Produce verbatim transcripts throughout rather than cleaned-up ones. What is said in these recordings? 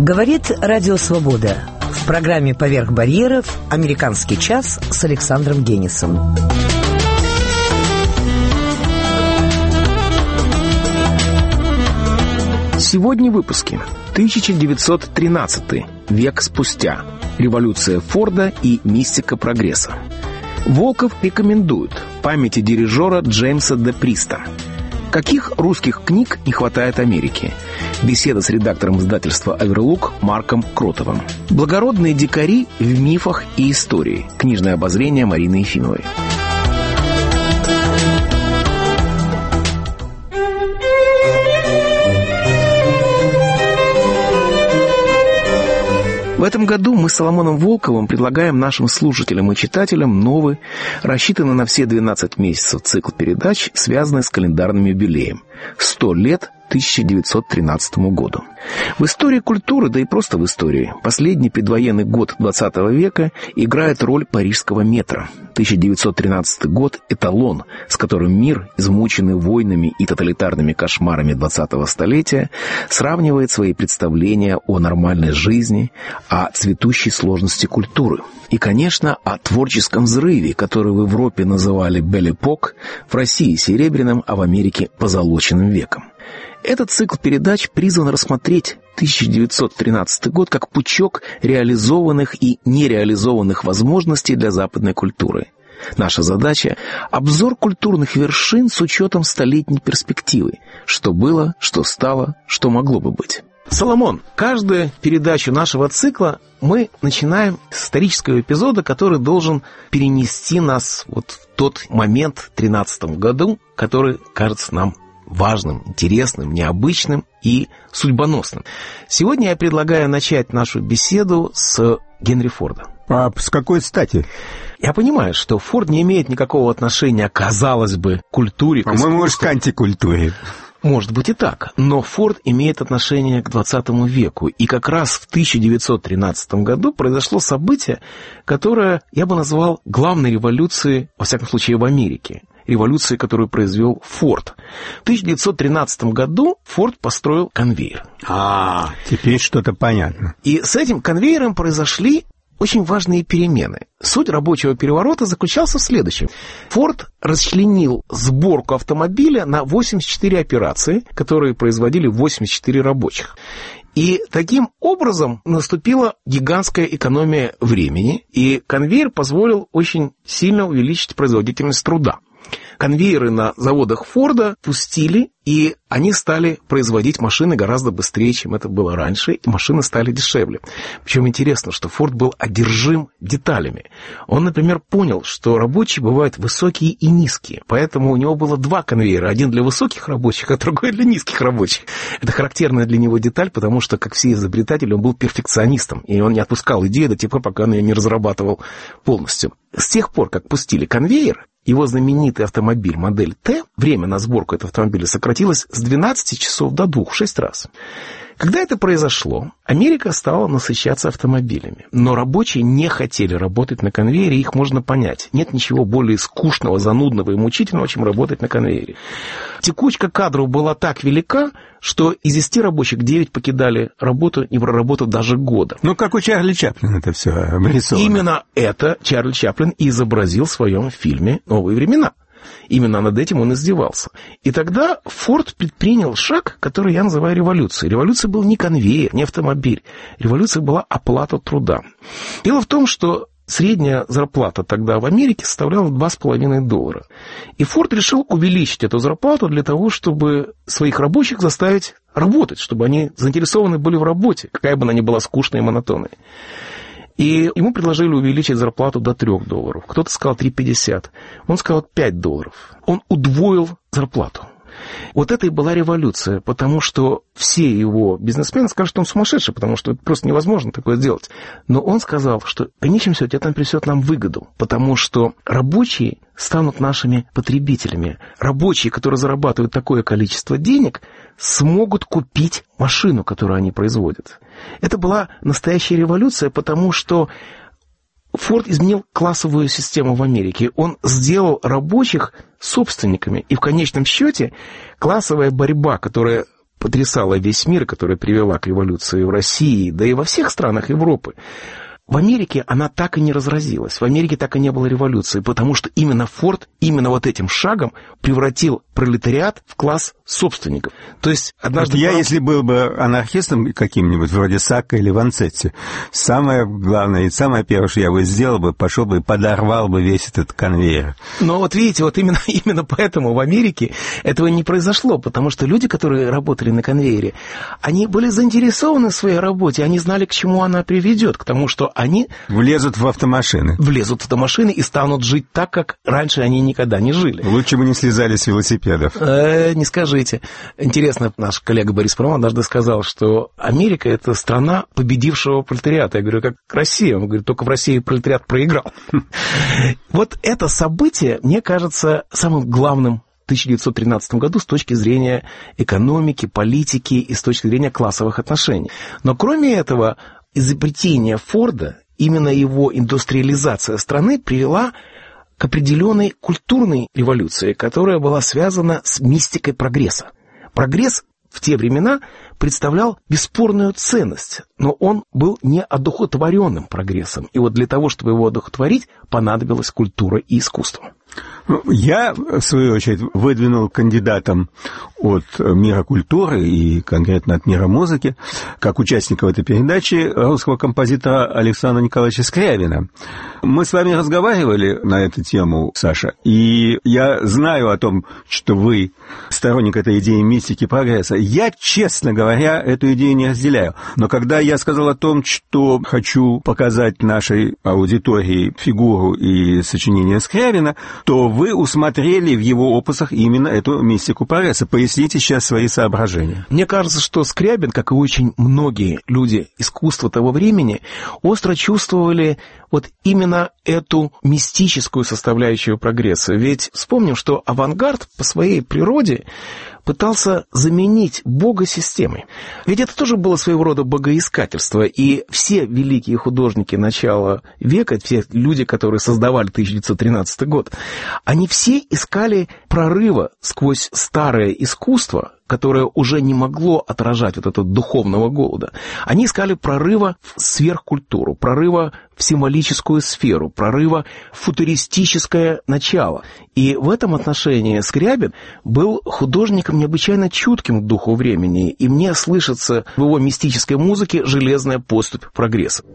Говорит Радио Свобода. В программе «Поверх барьеров» «Американский час» с Александром Генисом. Сегодня в выпуске. тысяча девятьсот тринадцатый. Век спустя. Революция Форда и мистика прогресса. Волков рекомендует. Памяти дирижера Джеймса Де Приста. Каких русских книг не хватает Америке? Беседа с редактором издательства «Оверлук» Марком Кротовым. Благородные дикари в мифах и истории. Книжное обозрение Марины Ефимовой. В этом году мы с Соломоном Волковым предлагаем нашим слушателям и читателям новый, рассчитанный на все двенадцать месяцев цикл передач, связанный с календарным юбилеем – сто лет тысяча девятьсот тринадцатому году. В истории культуры, да и просто в истории, последний предвоенный год двадцатого века играет роль парижского метро. тысяча девятьсот тринадцатый год – эталон, с которым мир, измученный войнами и тоталитарными кошмарами двадцатого столетия, сравнивает свои представления о нормальной жизни, о цветущей сложности культуры. И, конечно, о творческом взрыве, который в Европе называли «Бель-эпок», в России – серебряным, а в Америке – позолоченным веком. Этот цикл передач призван рассмотреть тысяча девятьсот тринадцатый год как пучок реализованных и нереализованных возможностей для западной культуры. Наша задача – обзор культурных вершин с учетом столетней перспективы. Что было, что стало, что могло бы быть. Соломон, каждую передачу нашего цикла мы начинаем с исторического эпизода, который должен перенести нас вот в тот момент в тринадцатом году, который кажется нам важным, интересным, необычным и судьбоносным. Сегодня я предлагаю начать нашу беседу с Генри Форда. А с какой стати? Я понимаю, что Форд не имеет никакого отношения, казалось бы, к культуре, к искусству. По-моему, может, к антикультуре. Может быть и так, но Форд имеет отношение к двадцатому веку. И как раз в тысяча девятьсот тринадцатом году произошло событие, которое я бы назвал главной революцией, во всяком случае, в Америке. Революции, которую произвел Форд. В тысяча девятьсот тринадцатом году Форд построил конвейер. А, теперь что-то понятно. И с этим конвейером произошли очень важные перемены. Суть рабочего переворота заключался в следующем. Форд расчленил сборку автомобиля на восемьдесят четыре операции, которые производили восемьдесят четыре рабочих. И таким образом наступила гигантская экономия времени, и конвейер позволил очень сильно увеличить производительность труда. Конвейеры на заводах Форда пустили, и они стали производить машины гораздо быстрее, чем это было раньше, и машины стали дешевле. Причем интересно, что Форд был одержим деталями. Он, например, понял, что рабочие бывают высокие и низкие, поэтому у него было два конвейера, один для высоких рабочих, а другой для низких рабочих. Это характерная для него деталь, потому что, как все изобретатели, он был перфекционистом, и он не отпускал идею до тех пор, пока он ее не разрабатывал полностью. С тех пор, как пустили конвейер, его знаменитый автомобиль модель Т, время на сборку этого автомобиля сократилось с двенадцати часов до двух, в шесть раз. Когда это произошло, Америка стала насыщаться автомобилями. Но рабочие не хотели работать на конвейере, их можно понять. Нет ничего более скучного, занудного и мучительного, чем работать на конвейере. Текучка кадров была так велика, что из десяти рабочих девять покидали работу, не проработав даже года. Ну, как у Чарли Чаплина это все обрисовано. Именно это Чарли Чаплин и изобразил в своем фильме «Новые времена». Именно над этим он издевался. И тогда Форд предпринял шаг, который я называю революцией. Революция был не конвейер, не автомобиль. Революция была оплата труда. Дело в том, что средняя зарплата тогда в Америке составляла два с половиной доллара. И Форд решил увеличить эту зарплату для того, чтобы своих рабочих заставить работать, чтобы они заинтересованы были в работе, какая бы она ни была скучной и монотонной. И ему предложили увеличить зарплату до трех долларов. Кто-то сказал три пятьдесят. Он сказал пять долларов. Он удвоил зарплату. Вот это и была революция, потому что все его бизнесмены скажут, что он сумасшедший, потому что это просто невозможно такое сделать. Но он сказал, что в конечном счете это принесет нам выгоду, потому что рабочие станут нашими потребителями. Рабочие, которые зарабатывают такое количество денег, смогут купить машину, которую они производят. Это была настоящая революция, потому что Форд изменил классовую систему в Америке. Он сделал рабочих собственниками. И в конечном счете классовая борьба, которая потрясала весь мир, которая привела к революции в России, да и во всех странах Европы, в Америке она так и не разразилась, в Америке так и не было революции, потому что именно Форд именно вот этим шагом превратил пролетариат в класс собственников. То есть однажды... Я, если был бы анархистом каким-нибудь, вроде Сакка или Ванцетти, самое главное и самое первое, что я бы сделал бы, пошел бы и подорвал бы весь этот конвейер. Но вот видите, вот именно, именно поэтому в Америке этого не произошло, потому что люди, которые работали на конвейере, они были заинтересованы в своей работе, они знали, к чему она приведет, к тому, что они... Влезут в автомашины. Влезут в автомашины и станут жить так, как раньше они никогда не жили. Лучше бы не слезали с велосипедов. Э, не скажите. Интересно, наш коллега Борис Парман однажды сказал, что Америка — это страна победившего пролетариата. Я говорю, как Россия. Он говорит, только в России пролетариат проиграл. Вот это событие, мне кажется, самым главным в тысяча девятьсот тринадцатом году с точки зрения экономики, политики и с точки зрения классовых отношений. Но кроме этого, изобретение Форда, именно его индустриализация страны привела к определенной культурной революции, которая была связана с мистикой прогресса. Прогресс в те времена представлял бесспорную ценность, но он был неодухотворенным прогрессом. И вот для того, чтобы его одухотворить, понадобилась культура и искусство. Я, в свою очередь, выдвинул кандидатом от мира культуры и конкретно от мира музыки, как участника этой передачи, русского композитора Александра Николаевича Скрябина. Мы с вами разговаривали на эту тему, Саша, и я знаю о том, что вы сторонник этой идеи мистики прогресса. Я, честно говоря, эту идею не разделяю. Но когда я сказал о том, что хочу показать нашей аудитории фигуру и сочинение Скрябина, то вы усмотрели в его опусах именно эту мистику прогресса. Поясните сейчас свои соображения. Мне кажется, что Скрябин, как и очень многие люди искусства того времени, остро чувствовали вот именно эту мистическую составляющую прогресса. Ведь вспомним, что авангард по своей природе пытался заменить Бога системой. Ведь это тоже было своего рода богоискательство, и все великие художники начала века, все люди, которые создавали тысяча девятьсот тринадцатый год, они все искали прорыва сквозь старое искусство, которое уже не могло отражать вот этого духовного голода. Они искали прорыва в сверхкультуру, прорыва в символическую сферу, прорыва в футуристическое начало. И в этом отношении Скрябин был художником необычайно чутким к духу времени, и мне слышится в его мистической музыке железная поступь прогресса.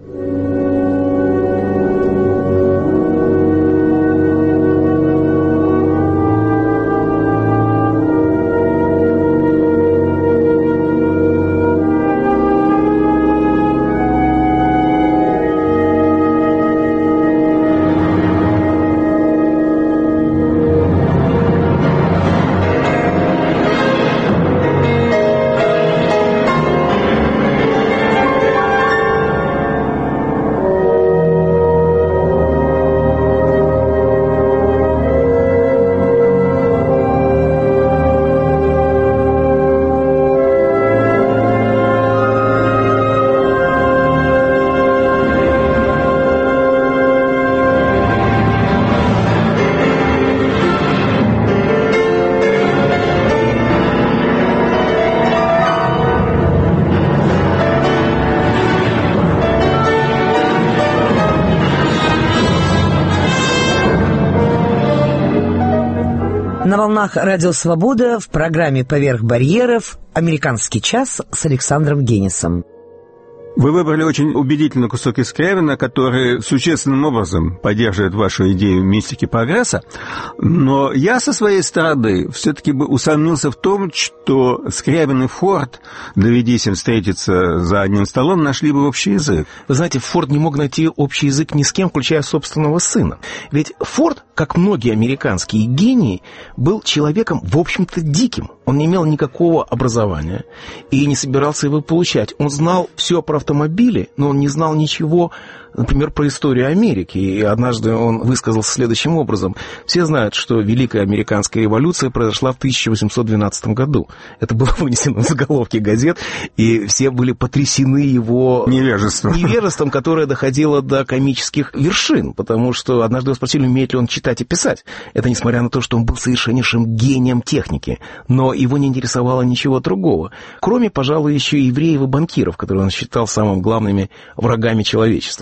На волнах Радио Свобода в программе «Поверх барьеров» «Американский час» с Александром Генисом. Вы выбрали очень убедительный кусок из Скрябина, который существенным образом поддерживает вашу идею мистики прогресса, но я со своей стороны все-таки бы усомнился в том, что Скрябин и Форд, доведись им встретиться за одним столом, нашли бы общий язык. Вы знаете, Форд не мог найти общий язык ни с кем, включая собственного сына. Ведь Форд, как многие американские гении, был человеком, в общем-то, диким. Он не имел никакого образования и не собирался его получать. Он знал все про автомобили, но он не знал ничего например, про историю Америки. И однажды он высказался следующим образом. Все знают, что Великая Американская революция произошла в тысяча восемьсот двенадцатом году. Это было вынесено в заголовки газет, и все были потрясены его невежеством, невежеством, которое доходило до комических вершин, потому что однажды его спросили, умеет ли он читать и писать. Это несмотря на то, что он был совершеннейшим гением техники, но его не интересовало ничего другого, кроме, пожалуй, еще евреев и банкиров, которые он считал самыми главными врагами человечества.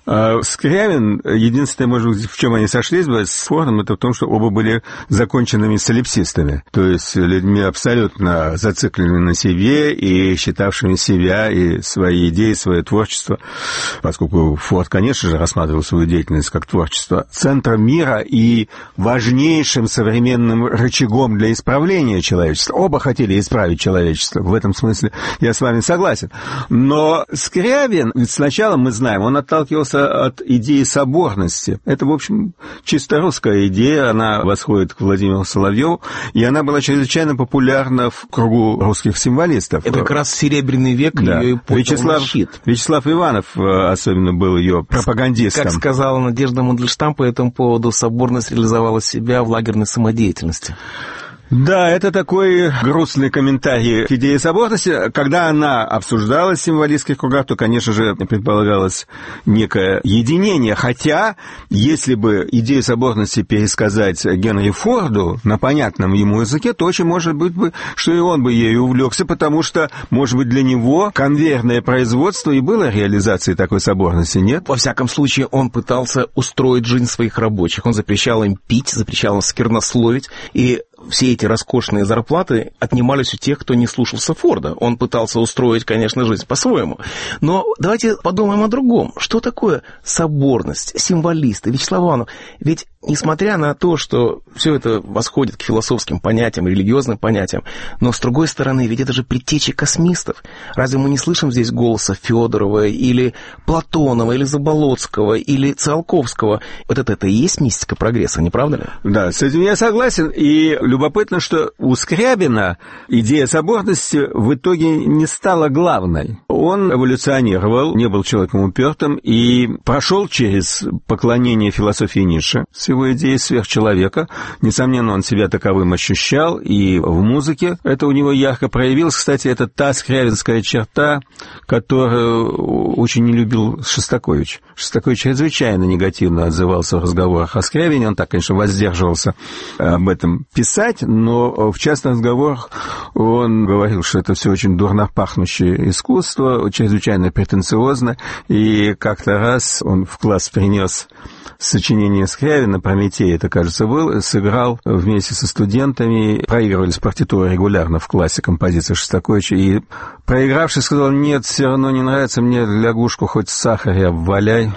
Скрябин, единственное, может быть, в чем они сошлись бы с Фордом, это в том, что оба были законченными солипсистами, то есть людьми абсолютно зацикленными на себе и считавшими себя и свои идеи, свое творчество, поскольку Форд, конечно же, рассматривал свою деятельность как творчество, центром мира и важнейшим современным рычагом для исправления человечества. Оба хотели исправить человечество, в этом смысле я с вами согласен. Но Скрябин, ведь сначала мы знаем, он отталкивался от идеи соборности. Это, в общем, чисто русская идея, она восходит к Владимиру Соловьеву, и она была чрезвычайно популярна в кругу русских символистов. Это как раз Серебряный век, да. Ее и Вячеслав, Вячеслав Иванов особенно был ее пропагандистом. Как сказала Надежда Мандельштам по этому поводу, соборность реализовала себя в лагерной самодеятельности. Да, это такой грустный комментарий к идее соборности. Когда она обсуждалась в символистских кругах, то, конечно же, предполагалось некое единение. Хотя, если бы идею соборности пересказать Генри Форду на понятном ему языке, то очень может быть, что и он бы ею увлекся, потому что, может быть, для него конвейерное производство и было реализацией такой соборности, нет? Во всяком случае, он пытался устроить жизнь своих рабочих. Он запрещал им пить, запрещал им сквернословить, и все эти роскошные зарплаты отнимались у тех, кто не слушался Форда. Он пытался устроить, конечно, жизнь по-своему. Но давайте подумаем о другом. Что такое соборность, символисты, Вячеслав Иванов? Ведь, несмотря на то, что все это восходит к философским понятиям, религиозным понятиям, но, с другой стороны, ведь это же предтечи космистов. Разве мы не слышим здесь голоса Федорова или Платонова, или Заболоцкого, или Циолковского? Вот это, это и есть мистика прогресса, не правда ли? Да, с этим я согласен. И любопытно, что у Скрябина идея соборности в итоге не стала главной. Он эволюционировал, не был человеком упертым и прошел через поклонение философии Ницше с его идеей сверхчеловека. Несомненно, он себя таковым ощущал, и в музыке это у него ярко проявилось. Кстати, это та скрябинская черта, которую очень не любил Шостакович. Шостакович чрезвычайно негативно отзывался в разговорах о Скрябине. Он так, конечно, воздерживался об этом писать, но в частных разговорах он говорил, что это все очень дурно пахнущее искусство, чрезвычайно претенциозно, и как-то раз он в класс принес сочинение Скрябина, «Прометей», это, кажется, был, сыграл вместе со студентами, проигрывались партитуры регулярно в классе композиции Шостаковича, и проигравший сказал: «Нет, все равно не нравится мне, лягушку хоть в сахаре обваляй».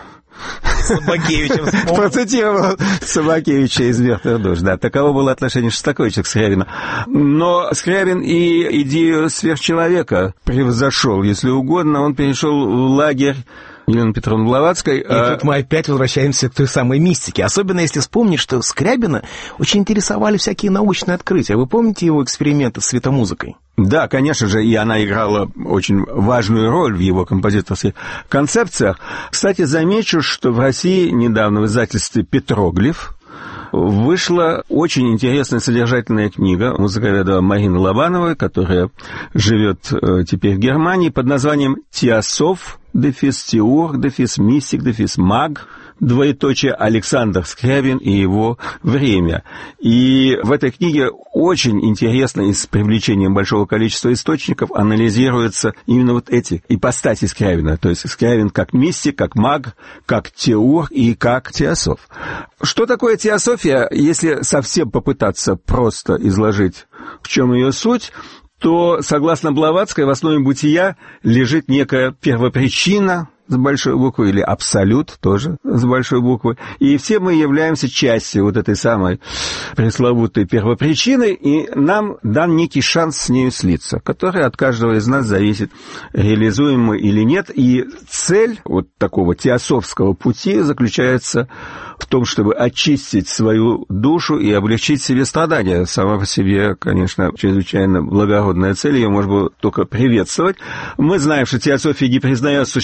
Процитировал Собакевича из «Мертвых душ». Да, таково было отношение Шостаковича к Скрябину. Но Скрябин и идею сверхчеловека превзошел, если угодно. Он перешел в лагерь Елены Петровны Блаватской. И а... тут мы опять возвращаемся к той самой мистике. Особенно если вспомнить, что Скрябина очень интересовали всякие научные открытия. Вы помните его эксперименты с светомузыкой? Да, конечно же, и она играла очень важную роль в его композиторских концепциях. Кстати, замечу, что в России недавно в издательстве «Петроглиф» вышла очень интересная содержательная книга музыковеда Марины Лобановой, которая живет теперь в Германии, под названием «Теософ, дефис теург, дефис мистик, дефис маг, двоеточие Александр Скрябин и его время». И в этой книге очень интересно и с привлечением большого количества источников анализируются именно вот эти ипостаси Скрябина. То есть Скрябин как мистик, как маг, как теург и как теософ. Что такое теософия, если совсем попытаться просто изложить, в чем ее суть, то, согласно Блаватской, в основе бытия лежит некая первопричина с большой буквы, или абсолют тоже с большой буквы. И все мы являемся частью вот этой самой пресловутой первопричины, и нам дан некий шанс с нею слиться, который от каждого из нас зависит, реализуем мы или нет. И цель вот такого теософского пути заключается в том, чтобы очистить свою душу и облегчить себе страдания. Сама по себе, конечно, чрезвычайно благородная цель, ее можно было только приветствовать. Мы знаем, что теософия не признает существование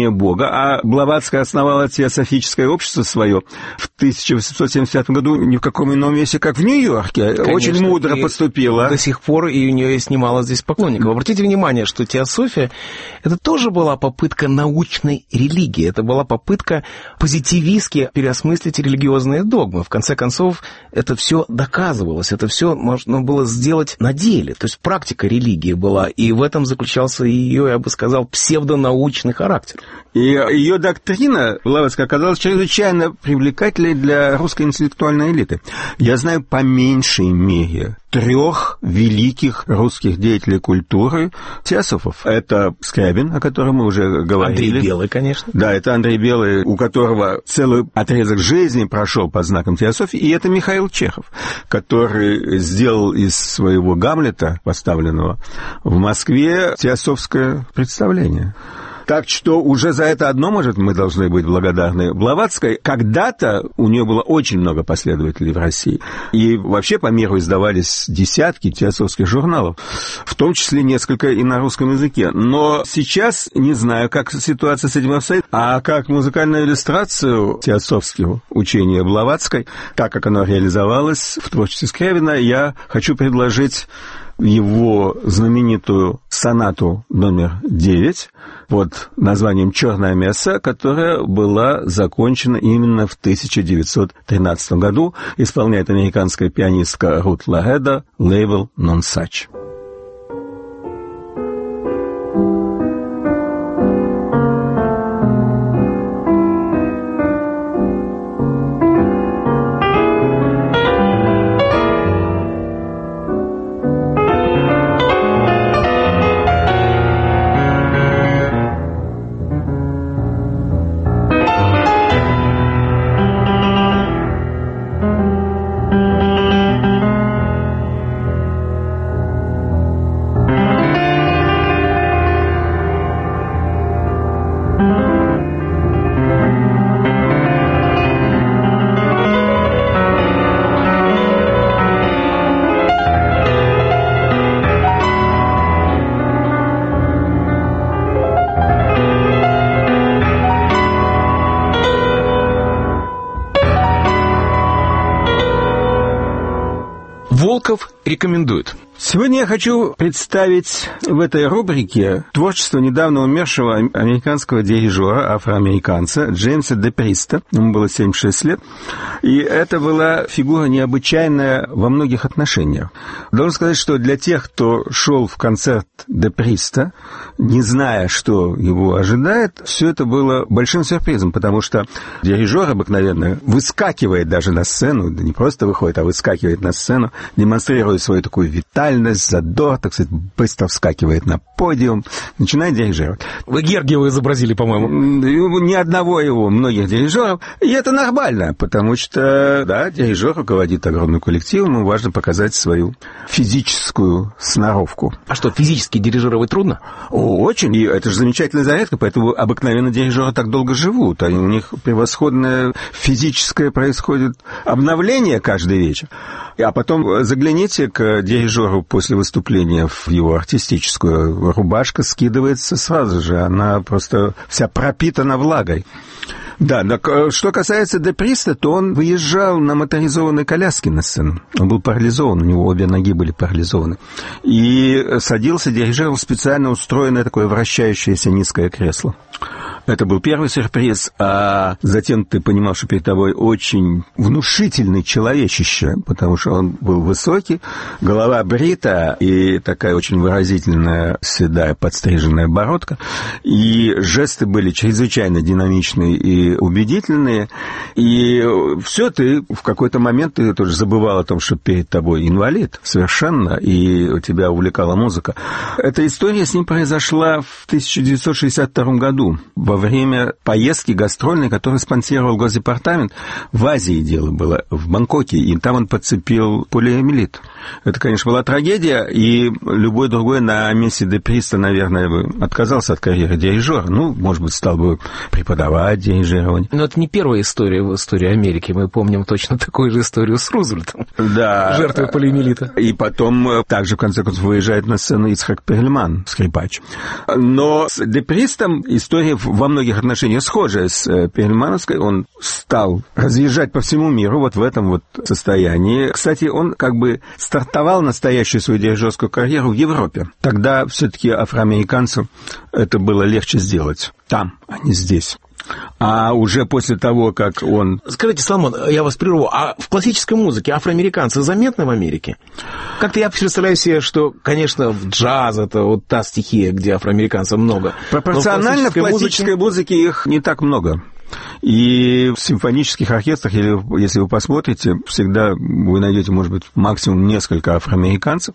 учение Бога, а Блаватская основала теософическое общество свое в тысяча восемьсот семьдесят пятом году ни в каком ином месте, как в Нью-Йорке. Конечно, очень мудро поступила. До сих пор и у нее есть немало здесь поклонников. Обратите внимание, что теософия — это тоже была попытка научной религии, это была попытка позитивистски переосмыслить религиозные догмы. В конце концов, это все доказывалось, это все можно было сделать на деле. То есть практика религии была, и в этом заключался ее, я бы сказал, псевдонаучный характер. И ее доктрина, Блаватская, оказалась чрезвычайно привлекательной для русской интеллектуальной элиты. Я знаю по меньшей мере трех великих русских деятелей культуры теософов. Это Скрябин, о котором мы уже говорили. Андрей Белый, конечно. Да, это Андрей Белый, у которого целый отрезок жизни прошел под знаком теософии. И это Михаил Чехов, который сделал из своего Гамлета, поставленного в Москве, теософское представление. Так что уже за это одно, может, мы должны быть благодарны Блаватской. Когда-то у нее было очень много последователей в России. И вообще по миру издавались десятки теософских журналов, в том числе несколько и на русском языке. Но сейчас не знаю, как ситуация с этим обстоит, а как музыкальную иллюстрацию теософского учения Блаватской, так как оно реализовалось в творчестве Скрябина, я хочу предложить его знаменитую сонату номер девять под названием «Черная месса», которая была закончена именно в тысяча девятьсот тринадцатом году. Исполняет американская пианистка Рут Лоредо, лейбл «Non Such». Волков рекомендует. Сегодня я хочу представить в этой рубрике творчество недавно умершего американского дирижера, афроамериканца Джеймса Деприста. Ему было семьдесят шесть лет. И это была фигура необычайная во многих отношениях. Должен сказать, что для тех, кто шел в концерт Деприста, не зная, что его ожидает, все это было большим сюрпризом, потому что дирижер обыкновенно выскакивает даже на сцену, да не просто выходит, а выскакивает на сцену, демонстрирует свою такую витальность, задор, так сказать, быстро вскакивает на подиум, начинает дирижировать. Вы Гергиева изобразили, по-моему. Ни одного его, многих дирижеров. И это нормально, потому что, да, дирижер руководит огромным коллективом, ему важно показать свою физическую сноровку. А что, физически дирижировать трудно? О, очень. И это же замечательная зарядка, поэтому обыкновенно дирижеры так долго живут. Они, у них превосходное физическое происходит обновление каждый вечер. А потом загляните к дирижеру после выступления в его артистическую. Рубашка скидывается сразу же, она просто вся пропитана влагой. Да, так, что касается Деприста, то он выезжал на моторизованной коляске на сцену. Он был парализован, у него обе ноги были парализованы. И садился, дирижировал в специально устроенное такое вращающееся низкое кресло. Это был первый сюрприз, а затем ты понимал, что перед тобой очень внушительный человечище, потому что он был высокий, голова брита и такая очень выразительная седая подстриженная бородка, и жесты были чрезвычайно динамичные и убедительные, и все, ты в какой-то момент ты тоже забывал о том, что перед тобой инвалид совершенно, и тебя увлекала музыка. Эта история с ним произошла в тысяча девятьсот шестьдесят втором году, во время поездки гастрольной, которую спонсировал Госдепартамент. В Азии дело было, в Бангкоке, и там он подцепил полиомиелит. Это, конечно, была трагедия, и любой другой на месте Деприста, наверное, бы отказался от карьеры дирижера. Ну, может быть, стал бы преподавать дирижирование. Но это не первая история в истории Америки. Мы помним точно такую же историю с Рузвельтом. Да. Жертвой полиомиелита. И потом также, в конце концов, выезжает на сцену Ицхак Перлман, скрипач. Но с Депристом история во во многих отношениях схожая с Перельмановской. Он стал разъезжать по всему миру вот в этом вот состоянии. Кстати, он как бы стартовал настоящую свою дирижерскую карьеру в Европе. Тогда все-таки афроамериканцам это было легче сделать там, а не здесь. А уже после того, как он... Скажите, Соломон, я вас прерву, а в классической музыке афроамериканцы заметны в Америке? Как-то я представляю себе, что, конечно, в джаз это вот та стихия, где афроамериканцев много. Пропорционально в классической, в классической музыке... музыке их не так много. И в симфонических оркестрах, если вы посмотрите, всегда вы найдете, может быть, максимум несколько афроамериканцев.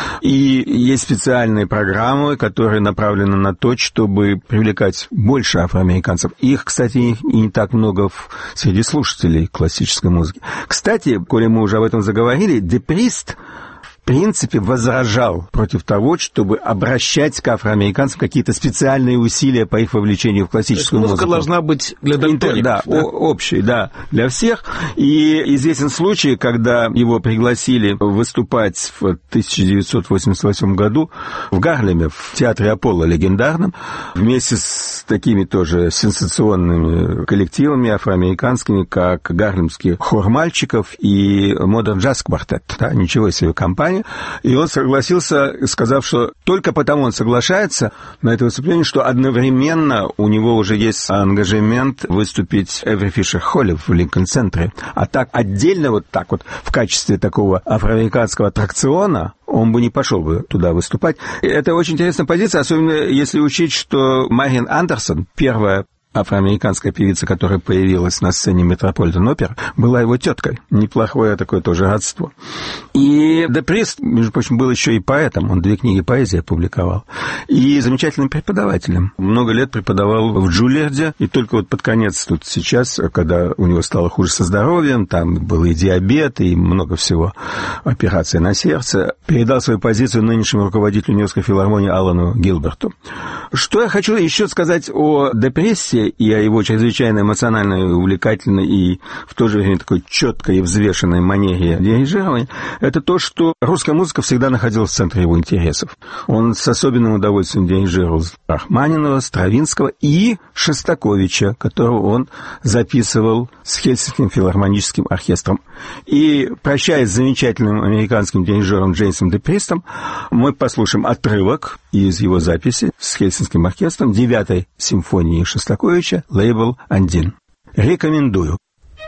И есть специальные программы, которые направлены на то, чтобы привлекать больше афроамериканцев. Их, кстати, и не так много в... среди слушателей классической музыки. Кстати, коли мы уже об этом заговорили, Деприст в принципе, возражал против того, чтобы обращать к афроамериканцам какие-то специальные усилия по их вовлечению в классическую музыку. Музыка должна быть для дальтоников. Да, да? общей, да, для всех. И известен случай, когда его пригласили выступать в тысяча девятьсот восемьдесят восьмом году в Гарлеме, в театре Аполло легендарном, вместе с такими тоже сенсационными коллективами афроамериканскими, как Гарлемский хор мальчиков и Modern Jazz Quartet. Да, ничего себе компания. И он согласился, сказав, что только потому он соглашается на это выступление, что одновременно у него уже есть ангажемент выступить в Эври Фишер Холле в Линкольн-центре. А так отдельно вот так вот в качестве такого афроамериканского аттракциона он бы не пошел бы туда выступать. Это очень интересная позиция, особенно если учесть, что Мариан Андерсон, первая афроамериканская певица, которая появилась на сцене Метрополитен-опер, была его теткой. Неплохое такое тоже родство. И Деприст, между прочим, был еще и поэтом. Он две книги поэзии опубликовал. И замечательным преподавателем. Много лет преподавал в Джулиарде. И только вот под конец тут сейчас, когда у него стало хуже со здоровьем, там был и диабет, и много всего, операция на сердце, передал свою позицию нынешнему руководителю Нью-Йоркской филармонии Алану Гилберту. Что я хочу еще сказать о Депресте и о его чрезвычайно эмоциональной, увлекательной и в то же время такой четкой и взвешенной манере дирижирования, это то, что русская музыка всегда находилась в центре его интересов. Он с особенным удовольствием дирижировал Рахманинова, Стравинского и Шостаковича, которого он записывал с Хельсинским филармоническим оркестром. И, прощаясь с замечательным американским дирижером Джеймсом Депристом, мы послушаем отрывок из его записи с Хельсинским оркестром девятой симфонии Шостаковича «Лейбл один». Рекомендую.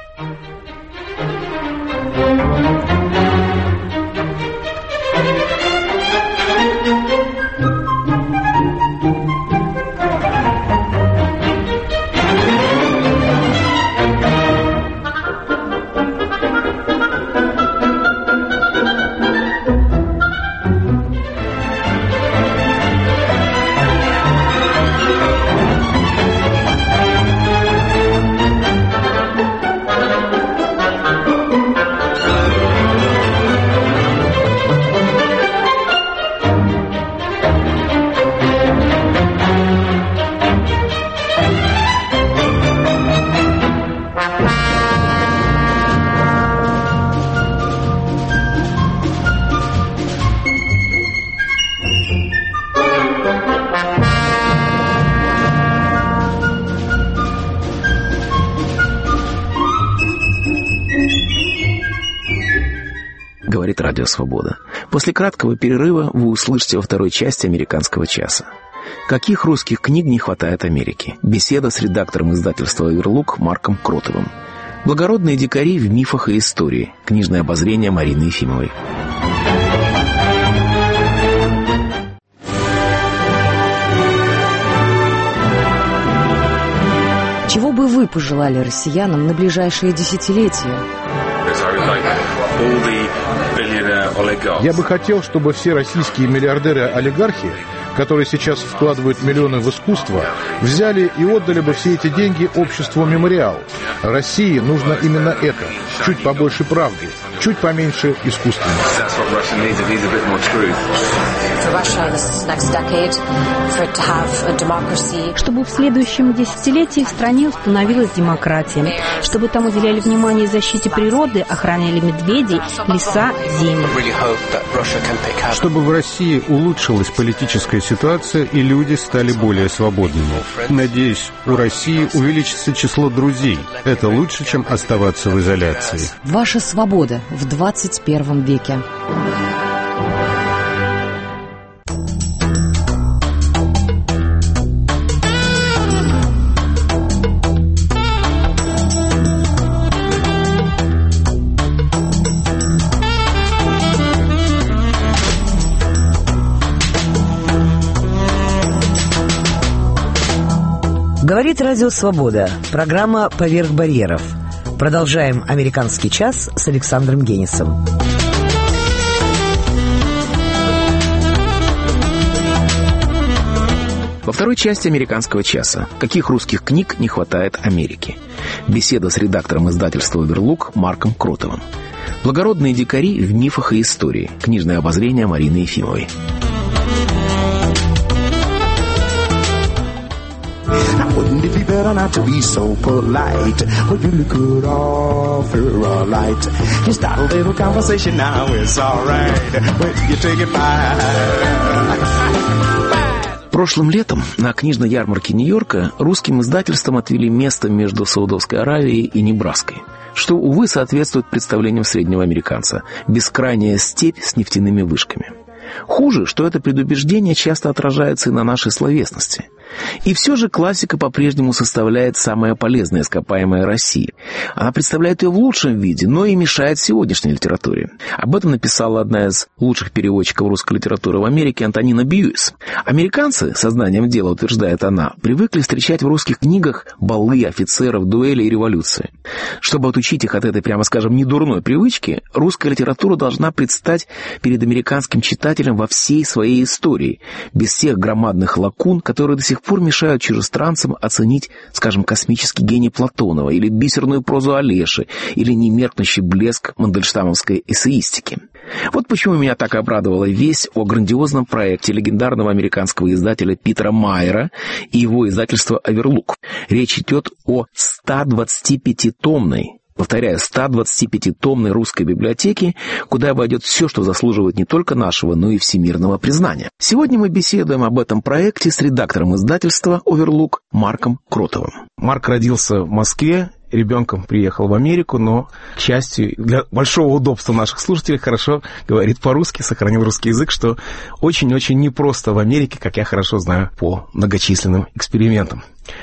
Говорит Радио Свобода. После краткого перерыва вы услышите во второй части «Американского часа». Каких русских книг не хватает Америке? Беседа с редактором издательства «Оверлук» Марком Кротовым. Благородные дикари в мифах и истории. Книжное обозрение Марины Ефимовой. Чего бы вы пожелали россиянам на ближайшие десятилетия? Я бы хотел, чтобы все российские миллиардеры-олигархи, которые сейчас вкладывают миллионы в искусство, взяли и отдали бы все эти деньги обществу «Мемориал». России нужно именно это. Чуть побольше правды, чуть поменьше искусственности. Чтобы в следующем десятилетии в стране установилась демократия, чтобы там уделяли внимание защите природы, охраняли медведей, леса, земли. Чтобы в России улучшилась политическая ситуация и люди стали более свободными. Надеюсь, у России увеличится число друзей. Это лучше, чем оставаться в изоляции. Ваша свобода в двадцать первом веке. Говорит Радио Свобода. Программа «Поверх барьеров». Продолжаем «Американский час» с Александром Генисом. Во второй части «Американского часа». Каких русских книг не хватает Америке? Беседа с редактором издательства «Оверлук» Марком Кротовым. Благородные дикари в мифах и истории. Книжное обозрение Марины Ефимовой. Now wouldn't it be better not to be so polite? Well, you could offer a light. You start a little conversation now, it's alright. When you take it back. Прошлым летом на книжной ярмарке Нью-Йорка русским издательствам отвели место между Саудовской Аравией и Небраской, что, увы, соответствует представлениям среднего американца – бескрайняя степь с нефтяными вышками. Хуже, что это предубеждение часто отражается и на нашей словесности. И все же классика по-прежнему составляет самое полезное ископаемое России. Она представляет ее в лучшем виде, но и мешает сегодняшней литературе. Об этом написала одна из лучших переводчиков русской литературы в Америке Антонина Бьюис. Американцы, сознанием дела, утверждает она, привыкли встречать в русских книгах балы, офицеров, дуэли и революции. Чтобы отучить их от этой, прямо скажем, недурной привычки, русская литература должна предстать перед американским читателем во всей своей истории, без всех громадных лакун, которые до сих пор мешают чужестранцам оценить, скажем, космический гений Платонова, или бисерную прозу Олеши, или немеркнущий блеск мандельштамовской эссеистики. Вот почему меня так обрадовала весть о грандиозном проекте легендарного американского издателя Питера Майера и его издательства «Оверлук». Речь идет о ста двадцатипятитомной, повторяю, ста двадцатипятитомной русской библиотеке, куда войдет все, что заслуживает не только нашего, но и всемирного признания. Сегодня мы беседуем об этом проекте с редактором издательства «Оверлук» Марком Кротовым. Марк родился в Москве, ребенком приехал в Америку, но, к счастью, для большого удобства наших слушателей хорошо говорит по-русски, сохранил русский язык, что очень-очень непросто в Америке, как я хорошо знаю по многочисленным экспериментам.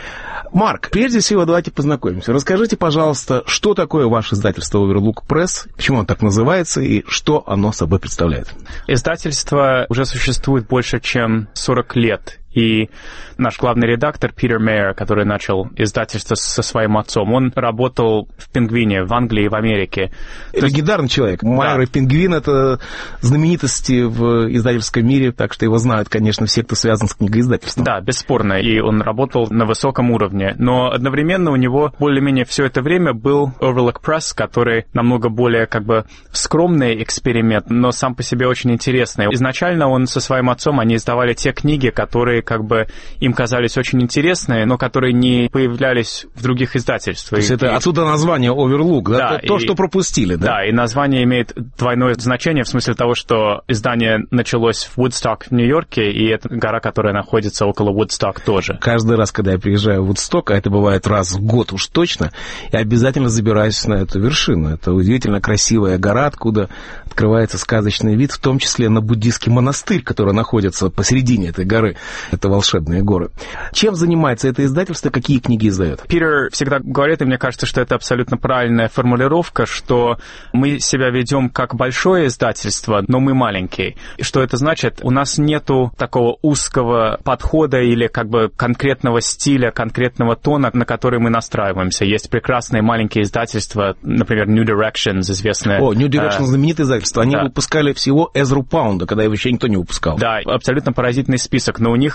Марк, прежде всего, давайте познакомимся. Расскажите, пожалуйста, что такое ваше издательство Overlook Press, почему оно так называется и что оно собой представляет? Издательство уже существует больше, чем сорок лет. И наш главный редактор Питер Майер, который начал издательство со своим отцом, он работал в «Пингвине» в Англии и в Америке. Легендарный есть... человек. Майер да. и «Пингвин» — это знаменитости в издательском мире, так что его знают, конечно, все, кто связан с книгоиздательством. Да, бесспорно. И он работал на высоком уровне. Но одновременно у него более-менее все это время был Overlook Press, который намного более как бы скромный эксперимент, но сам по себе очень интересный. Изначально он со своим отцом, они издавали те книги, которые как бы им казались очень интересные, но которые не появлялись в других издательствах. То есть это и... отсюда название Overlook, да? Да, то, то, что пропустили, да? Да, и название имеет двойное значение в смысле того, что издание началось в Вудсток в Нью-Йорке, и это гора, которая находится около Вудсток тоже. Каждый раз, когда я приезжаю в Вудсток, а это бывает раз в год уж точно, я обязательно забираюсь на эту вершину. Это удивительно красивая гора, откуда открывается сказочный вид, в том числе на буддийский монастырь, который находится посередине этой горы. Это волшебные горы. Чем занимается это издательство, какие книги издает? Питер всегда говорит, и мне кажется, что это абсолютно правильная формулировка, что мы себя ведем как большое издательство, но мы маленькие. И что это значит? У нас нету такого узкого подхода или как бы конкретного стиля, конкретного тона, на который мы настраиваемся. Есть прекрасные маленькие издательства, например, New Directions, известное. О, New Directions, э, знаменитое издательство. Они да. выпускали всего Эзру Паунда, когда его еще никто не выпускал. Да, абсолютно поразительный список, но у них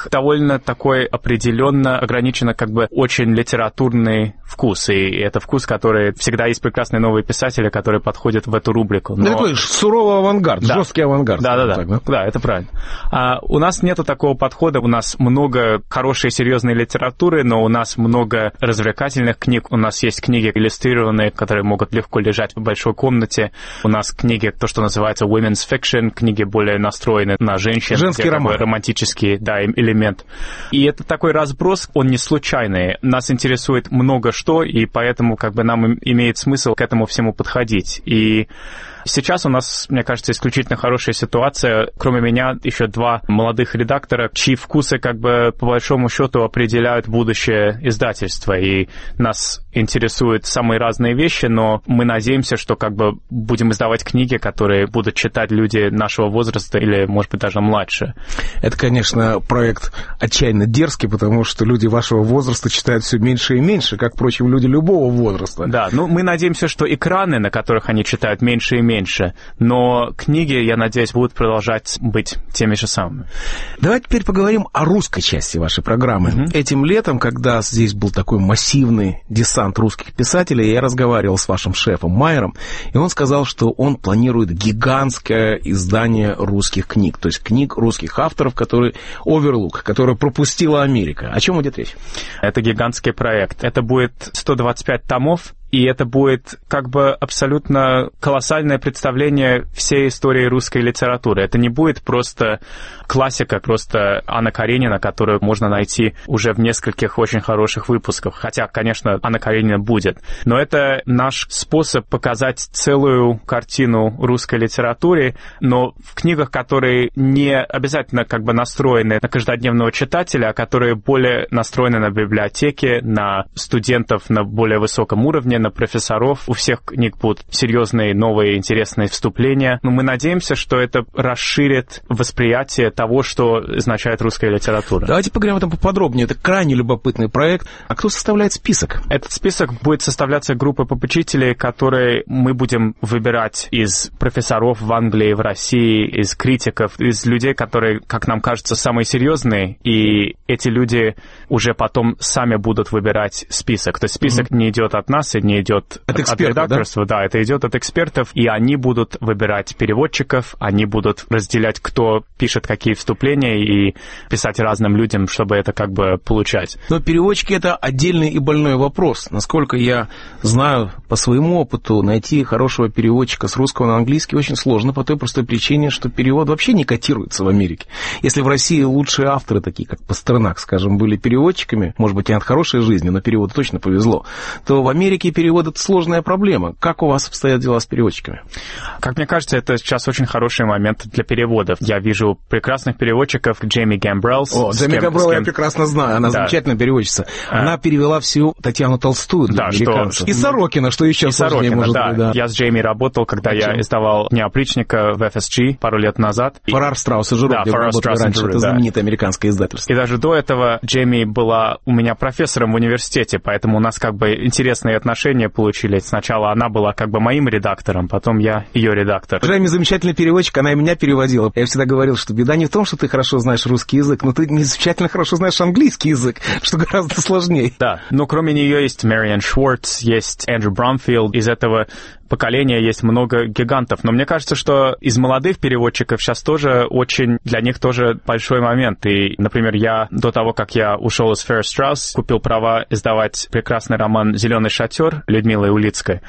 них довольно такой определенно ограниченно как бы очень литературный вкус, и это вкус, который всегда есть прекрасные новые писатели, которые подходят в эту рубрику. Но... Такой суровый авангард, да. Жесткий авангард. Да-да-да, так, да? да, это правильно. А у нас нету такого подхода, у нас много хорошей серьезной литературы, но у нас много развлекательных книг, у нас есть книги иллюстрированные, которые могут легко лежать в большой комнате, у нас книги, то, что называется women's fiction, книги более настроены на женщин. Женский роман. Романтический, да, элемент. И это такой разброс, он не случайный. Нас интересует много что, и поэтому как бы нам имеет смысл к этому всему подходить. И сейчас у нас, мне кажется, исключительно хорошая ситуация. Кроме меня, еще два молодых редактора, чьи вкусы, как бы, по большому счету, определяют будущее издательства. И нас интересуют самые разные вещи, но мы надеемся, что, как бы, будем издавать книги, которые будут читать люди нашего возраста или, может быть, даже младше. Это, конечно, проект отчаянно дерзкий, потому что люди вашего возраста читают все меньше и меньше, как, впрочем, люди любого возраста. Да, ну, мы надеемся, что экраны, на которых они читают, меньше и меньше. меньше, но книги, я надеюсь, будут продолжать быть теми же самыми. Давайте теперь поговорим о русской части вашей программы. Mm-hmm. Этим летом, когда здесь был такой массивный десант русских писателей, я разговаривал с вашим шефом Майером, и он сказал, что он планирует гигантское издание русских книг, то есть книг русских авторов, которые Overlook, которые пропустила Америка. О чем идет речь? Это гигантский проект. Это будет сто двадцать пять томов, и это будет как бы абсолютно колоссальное представление всей истории русской литературы. Это не будет просто классика, просто Анна Каренина, которую можно найти уже в нескольких очень хороших выпусках. Хотя, конечно, Анна Каренина будет. Но это наш способ показать целую картину русской литературы, но в книгах, которые не обязательно как бы настроены на каждодневного читателя, а которые более настроены на библиотеки, на студентов на более высоком уровне, на профессоров. У всех книг будут серьезные, новые, интересные вступления. Но мы надеемся, что это расширит восприятие того, что означает русская литература. Давайте поговорим об этом поподробнее. Это крайне любопытный проект. А кто составляет список? Этот список будет составляться группой попечителей, которые мы будем выбирать из профессоров в Англии, в России, из критиков, из людей, которые, как нам кажется, самые серьезные. И эти люди уже потом сами будут выбирать список. То есть список mm-hmm. не идет от нас и не идет от, от, экспертов, от редакторства, да? да, это идет от экспертов, и они будут выбирать переводчиков, они будут разделять, кто пишет какие вступления, и писать разным людям, чтобы это как бы получать. Но переводчики — это отдельный и больной вопрос. Насколько я знаю по своему опыту, найти хорошего переводчика с русского на английский очень сложно по той простой причине, что перевод вообще не котируется в Америке. Если в России лучшие авторы, такие как Пастернак, скажем, были переводчиками, может быть, и от хорошей жизни, но переводу точно повезло, то в Америке перевод — это сложная проблема. Как у вас обстоят дела с переводчиками? Как мне кажется, это сейчас очень хороший момент для переводов. Я вижу прекрасных переводчиков, Джейми Гамбреллс. О, Джейми Гамбрелл я прекрасно знаю, она да. замечательная переводчица. Она а. перевела всю Татьяну Толстую для да, американцев. Что... И Сорокина, что еще и сложнее Сорокина, может да. быть. Да. Я с Джейми работал, когда Почему? я издавал «Дня опричника» в эф эс джи пару лет назад. Фаррар, Страус и Жиро, да, где Фаррар, работали Страус, раньше. Жиро, это да. знаменитое американское издательство. И даже до этого Джейми была у меня профессором в университете, поэтому у нас как бы интересные отношения получились. Сначала она была как бы моим редактором, потом я ее редактор. Джейми замечательный переводчик, она и меня переводила. Я всегда говорил, что беда не в том, что ты хорошо знаешь русский язык, но ты не замечательно хорошо знаешь английский язык, что гораздо сложнее. Да, но кроме нее есть Мэриан Шварц, есть Эндрю Брамфилд. Из этого поколения есть много гигантов. Но мне кажется, что из молодых переводчиков сейчас тоже очень, для них тоже большой момент. И, например, я до того, как я ушел из Феррис Страус, купил права издавать прекрасный роман «Зеленый шатер» Людмилы Улицкой.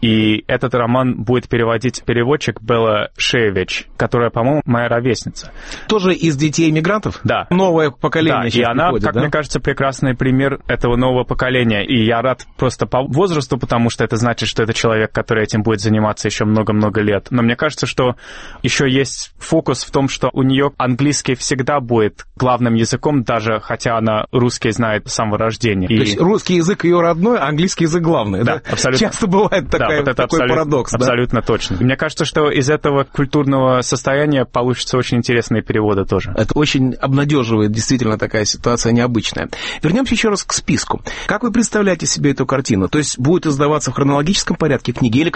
И этот роман будет переводить переводчик Белла Шеевич, которая, по-моему, моя ровесница. Тоже из детей иммигрантов? Да. Новое поколение да, сейчас и она, приходит, как да? мне кажется, прекрасный пример этого нового поколения. И я рад просто по возрасту, потому что это значит, что это человек, который этим будет заниматься еще много-много лет. Но мне кажется, что еще есть фокус в том, что у нее английский всегда будет главным языком, даже хотя она русский знает с самого рождения. То и... есть русский язык ее родной, а английский язык главный, да? Да, абсолютно. Часто бывает такая, да, вот это такой абсолютно, парадокс, да? Абсолютно точно. Мне кажется, что из этого культурного состояния получатся очень интересные переводы тоже. Это очень обнадеживает, действительно такая ситуация необычная. Вернемся еще раз к списку. Как вы представляете себе эту картину? То есть будет издаваться в хронологическом порядке книги или как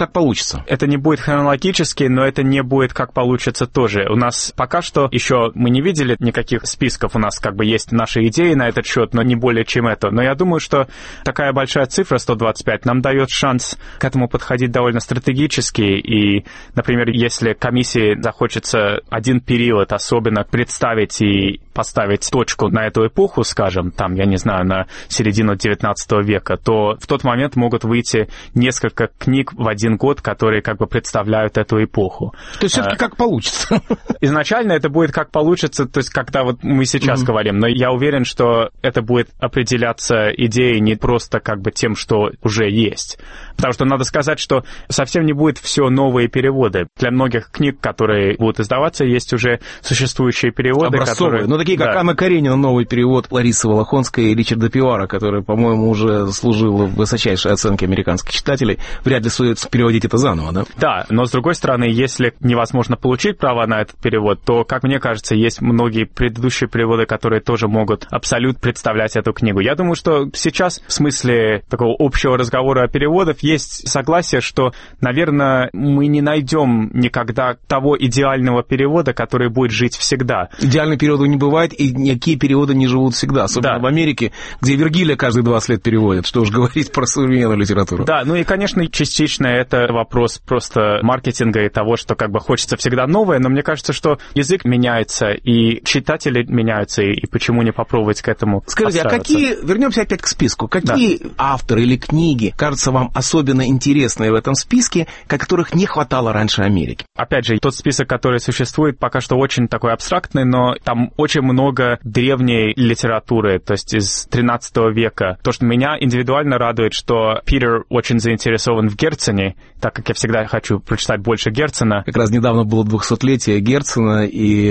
как получится. Это не будет хронологически, но это не будет как получится тоже. У нас пока что еще мы не видели никаких списков. У нас как бы есть наши идеи на этот счет, но не более чем это. Но я думаю, что такая большая цифра, сто двадцать пять, нам дает шанс к этому подходить довольно стратегически. И, например, если комиссии захочется один период особенно представить и поставить точку на эту эпоху, скажем, там, я не знаю, на середину девятнадцатого века, то в тот момент могут выйти несколько книг в один год, которые как бы представляют эту эпоху. То есть все-таки а, как получится? Изначально это будет как получится, то есть когда вот мы сейчас mm-hmm. говорим, но я уверен, что это будет определяться идеей не просто как бы тем, что уже есть. Потому что надо сказать, что совсем не будет все новые переводы. Для многих книг, которые будут издаваться, есть уже существующие переводы, образцовые, которые... ну такие как да. Анна Каренина, новый перевод Ларисы Волохонской и Ричарда Пивара, который, по-моему, уже служил в высочайшей оценке американских читателей. Вряд ли стоит переводить это заново, да? Да, но с другой стороны, если невозможно получить права на этот перевод, то, как мне кажется, есть многие предыдущие переводы, которые тоже могут абсолютно представлять эту книгу. Я думаю, что сейчас в смысле такого общего разговора о переводах есть согласие, что, наверное, мы не найдем никогда того идеального перевода, который будет жить всегда. Идеального перевода не бывает, и никакие переводы не живут всегда, особенно да. в Америке, где Вергилия каждые двадцать лет переводят, что уж говорить про современную литературу. Да, ну и, конечно, частично это вопрос просто маркетинга и того, что как бы хочется всегда новое, но мне кажется, что язык меняется, и читатели меняются, и почему не попробовать к этому Скажите, а какие, вернемся опять к списку, какие да. авторы или книги кажутся вам особенно интересные в этом списке, которых не хватало раньше Америки? Опять же, тот список, который существует, пока что очень такой абстрактный, но там очень много древней литературы, то есть из тринадцатого века. То, что меня индивидуально радует, что Питер очень заинтересован в Герцене, так как я всегда хочу прочитать больше Герцена. Как раз недавно было двухсотлетие Герцена,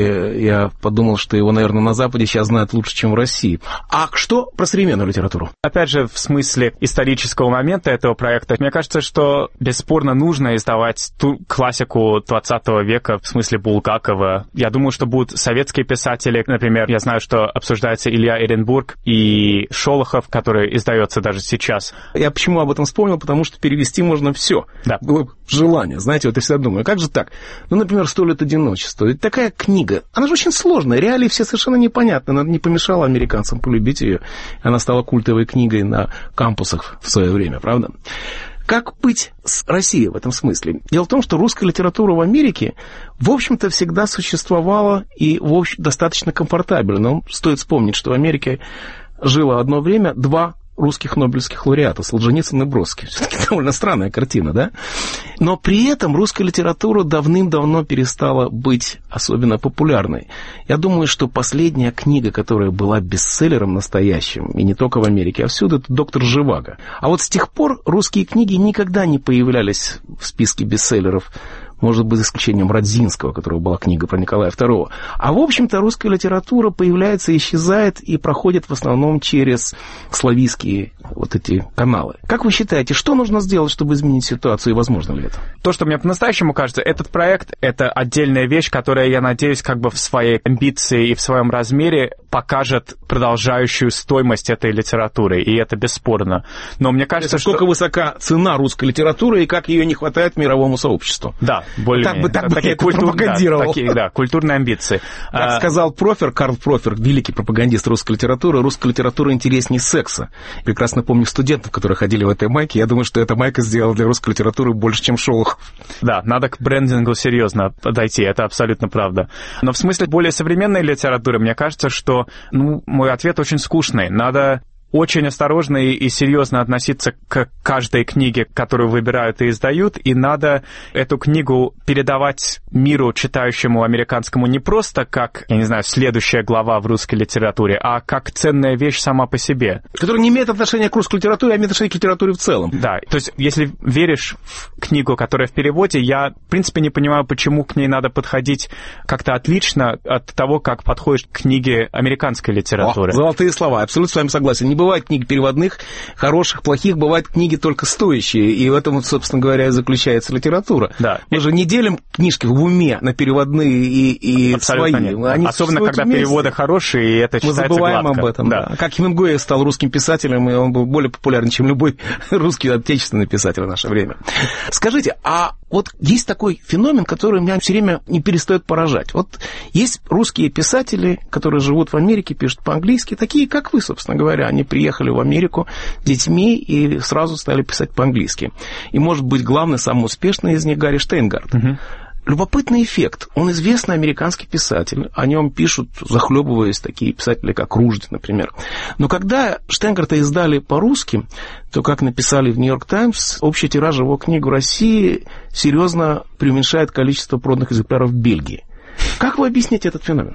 и я подумал, что его, наверное, на Западе сейчас знают лучше, чем в России. А что про современную литературу? Опять же, в смысле исторического момента этого проекта, мне кажется, что бесспорно нужно издавать ту классику двадцатого века, в смысле Булгакова. Я думаю, что будут советские писатели, например, я знаю, что обсуждается Илья Эренбург и Шолохов, который издается даже сейчас. Я почему об этом вспомнил? Потому что перевести можно все. Да. Было желание. Знаете, вот я всегда думаю, как же так? Ну, например, «Сто лет одиночества». Ведь такая книга, она же очень сложная, реалии все совершенно непонятны. Она не помешала американцам полюбить ее. Она стала культовой книгой на кампусах в свое время, правда? Как быть с Россией в этом смысле? Дело в том, что русская литература в Америке, в общем-то, всегда существовала и, в общем, достаточно комфортабельно. Но стоит вспомнить, что в Америке жило одно время два русских нобелевских лауреатов, Солженицын и Бродский. Все-таки довольно странная картина, да? Но при этом русская литература давным-давно перестала быть особенно популярной. Я думаю, что последняя книга, которая была бестселлером настоящим, и не только в Америке, а всюду, это «Доктор Живаго». А вот с тех пор русские книги никогда не появлялись в списке бестселлеров, может быть, за исключением Радзинского, у которого была книга про Николая второго. А, в общем-то, русская литература появляется, исчезает и проходит в основном через славянские вот эти каналы. Как вы считаете, что нужно сделать, чтобы изменить ситуацию, и возможно ли это? То, что мне по-настоящему кажется, этот проект — это отдельная вещь, которая, я надеюсь, как бы в своей амбиции и в своем размере покажет продолжающую стоимость этой литературы, и это бесспорно. Но мне кажется, это сколько что... высока цена русской литературы и как ее не хватает мировому сообществу. Да, более-менее. Так бы, так бы такие я культур... пропагандировал. Да, такие, да, культурные амбиции. Как а... сказал Профер, Карл Профер, великий пропагандист русской литературы, русская литература интереснее секса. Прекрасно помню студентов, которые ходили в этой майке. Я думаю, что эта майка сделала для русской литературы больше, чем Шолохов. Да, надо к брендингу серьезно подойти, это абсолютно правда. Но в смысле более современной литературы, мне кажется, что, ну, мой ответ очень скучный. Надо очень осторожно и, и серьезно относиться к каждой книге, которую выбирают и издают, и надо эту книгу передавать миру, читающему американскому, не просто как, я не знаю, следующая глава в русской литературе, а как ценная вещь сама по себе. Которая не имеет отношения к русской литературе, а имеет отношение к литературе в целом. Да, то есть если веришь в книгу, которая в переводе, я, в принципе, не понимаю, почему к ней надо подходить как-то отлично от того, как подходишь к книге американской литературы. О, золотые слова, абсолютно с вами согласен. Не бывает книг переводных, хороших, плохих, бывают книги только стоящие, и в этом, собственно говоря, и заключается литература. Да. Мы же не делим книжки в уме на переводные и, и свои. Они особенно, когда вместе. Переводы хорошие, и это читается Мы забываем гладко. об этом. Да. Да. Как Хемингуэй стал русским писателем, и он был более популярен, чем любой русский отечественный писатель в наше время. Скажите, а вот есть такой феномен, который меня все время не перестает поражать. Вот есть русские писатели, которые живут в Америке, пишут по-английски, такие, как вы, собственно говоря. Они приехали в Америку с детьми и сразу стали писать по-английски. И, может быть, главный, самый успешный из них Гарри Штейнгард. Угу. Любопытный эффект. Он известный американский писатель. О нем пишут, захлебываясь, такие писатели, как Ружди, например. Но когда Штейнгарта издали по-русски, то, как написали в «Нью-Йорк Таймс», общий тираж его книг в России серьезно преуменьшает количество проданных экземпляров в Бельгии. Как вы объясните этот феномен?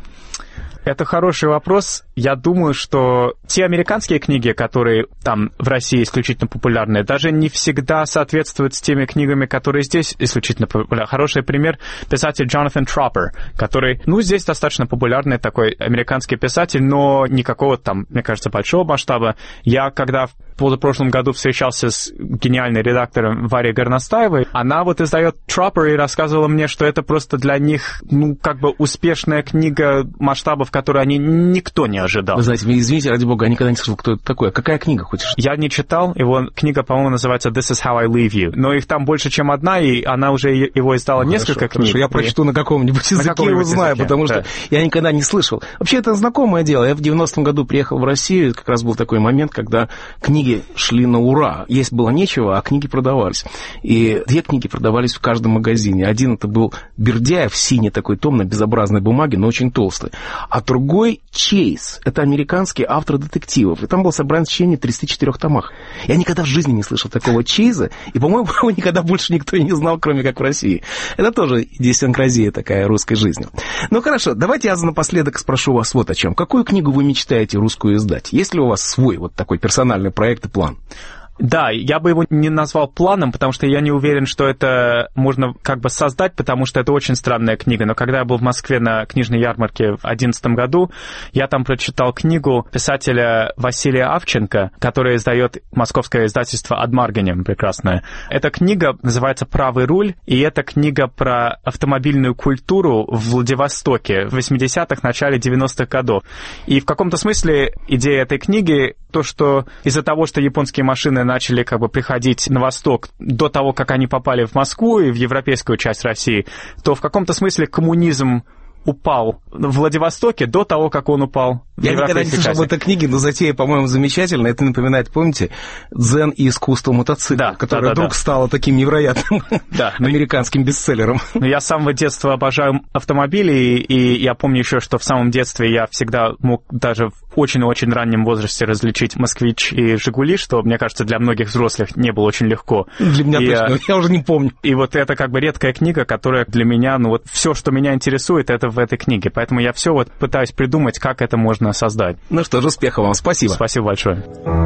Это хороший вопрос. Я думаю, что те американские книги, которые там в России исключительно популярны, даже не всегда соответствуют с теми книгами, которые здесь исключительно популярны. Хороший пример — писатель Джонатан Троппер, который, ну, здесь достаточно популярный такой американский писатель, но никакого там, мне кажется, большого масштаба. Я, когда в позапрошлом году встречался с гениальной редактором Варей Горностаевой, она вот издает Троппер и рассказывала мне, что это просто для них, ну, как бы успешная книга масштабов, которые они никто не ожидал. Вы знаете, извините, ради бога, я никогда не слышал, кто это такой. Какая книга хоть? Я не читал. Его книга, по-моему, называется «This is how I leave you». Но их там больше, чем одна, и она уже его издала ну, несколько хорошо, книг. Хорошо. Я прочту и... на каком-нибудь языке, на каком-нибудь его знаю, языке, потому да. что я никогда не слышал. Вообще, это знакомое дело. Я в девяностом году приехал в Россию, как раз был такой момент, когда книги шли на ура. Есть было нечего, а книги продавались. И две книги продавались в каждом магазине. Один это был Бердяев, синий такой том на безобразной бумаге, но очень толстый. А другой Чейз. Это американский автор детективов. И там был собран сочинение в тридцати четырёх томах. Я никогда в жизни не слышал такого Чейза, и, по-моему, его никогда больше никто и не знал, кроме как в России. Это тоже идиосинкразия такая русской жизни. Ну, хорошо, давайте я напоследок спрошу вас вот о чем. Какую книгу вы мечтаете русскую издать? Есть ли у вас свой вот такой персональный проект и план? Да, я бы его не назвал планом, потому что я не уверен, что это можно как бы создать, потому что это очень странная книга. Но когда я был в Москве на книжной ярмарке в две тысячи одиннадцатом году, я там прочитал книгу писателя Василия Авченко, который издает московское издательство «Адмаргенем», прекрасное. Эта книга называется «Правый руль», и это книга про автомобильную культуру в Владивостоке в восьмидесятых, начале девяностых годов. И в каком-то смысле идея этой книги то, что из-за того, что японские машины начали как бы приходить на восток до того, как они попали в Москву и в европейскую часть России, то в каком-то смысле коммунизм упал в Владивостоке до того, как он упал в Я никогда не слышал об этой книге, но затея, по-моему, замечательная. Это напоминает, помните, «Дзен и искусство мотоцикла», да, которое да, да, вдруг да. стало таким невероятным да, американским бестселлером. Но я с самого детства обожаю автомобили, и я помню еще, что в самом детстве я всегда мог даже в очень-очень раннем возрасте различить «Москвич» и «Жигули», что, мне кажется, для многих взрослых не было очень легко. Для меня и, точно, я уже не помню. И вот это как бы редкая книга, которая для меня, ну вот все, что меня интересует, это в этой книге. Поэтому я все вот пытаюсь придумать, как это можно создать. Ну что ж, успехов вам. Спасибо. Спасибо большое.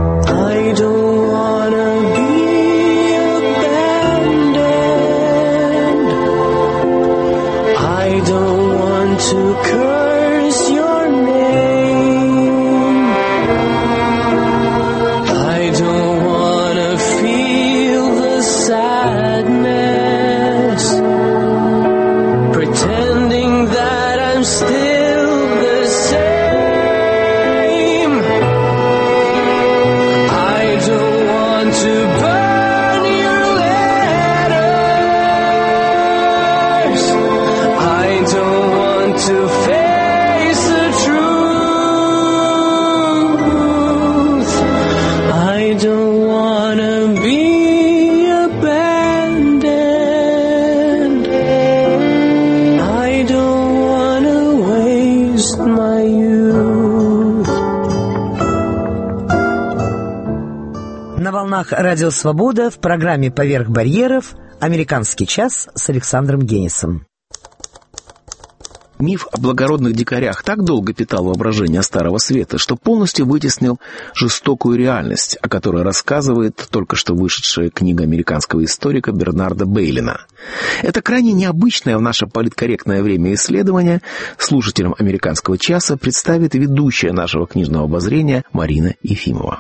Радио «Свобода» в программе «Поверх барьеров» «Американский час» с Александром Генисом. Миф о благородных дикарях так долго питал воображение Старого Света, что полностью вытеснил жестокую реальность, о которой рассказывает только что вышедшая книга американского историка Бернарда Бейлина. Это крайне необычное в наше политкорректное время исследование слушателям «Американского часа» представит ведущая нашего книжного обозрения Марина Ефимова.